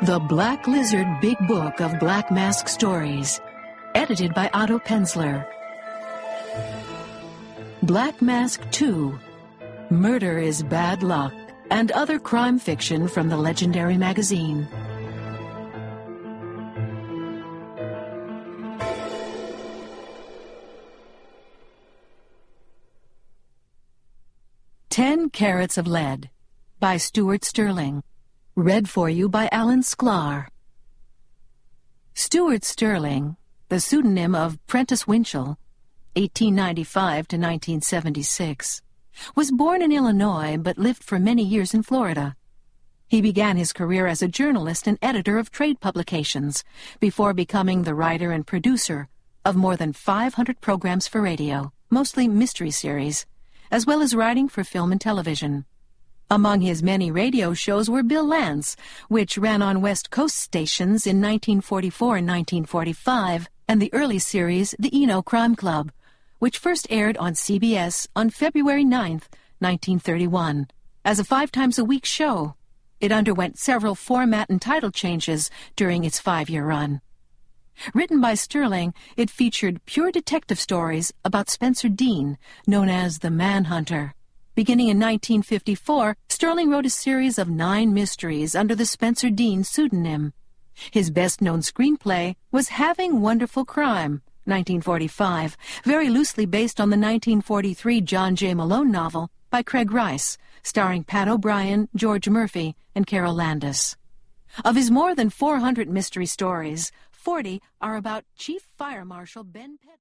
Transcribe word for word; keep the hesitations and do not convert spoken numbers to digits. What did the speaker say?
The Black Lizard Big Book of Black Mask Stories, edited by Otto Penzler. Black Mask two, Murder is Bad Luck, and other crime fiction from the legendary magazine. Ten Carats of Lead, by Stuart Sterling. Read for you by Alan Sklar. Stuart Sterling, the pseudonym of Prentice Winchell, eighteen ninety-five to nineteen seventy-six, was born in Illinois but lived for many years in Florida. He began his career as a journalist and editor of trade publications before becoming the writer and producer of more than five hundred programs for radio, mostly mystery series, as well as writing for film and television. Among his many radio shows were Bill Lance, which ran on West Coast stations in nineteen forty-four and nineteen forty-five, and the early series The Eno Crime Club, which first aired on C B S on February ninth, nineteen thirty-one. As a five-times-a-week show, it underwent several format and title changes during its five-year run. Written by Sterling, it featured pure detective stories about Spencer Dean, known as the Manhunter. Beginning in nineteen fifty-four, Sterling wrote a series of nine mysteries under the Spencer Dean pseudonym. His best-known screenplay was Having Wonderful Crime, nineteen forty-five, very loosely based on the nineteen forty-three John J. Malone novel by Craig Rice, starring Pat O'Brien, George Murphy, and Carol Landis. Of his more than four hundred mystery stories, forty are about Chief Fire Marshal Ben Pett.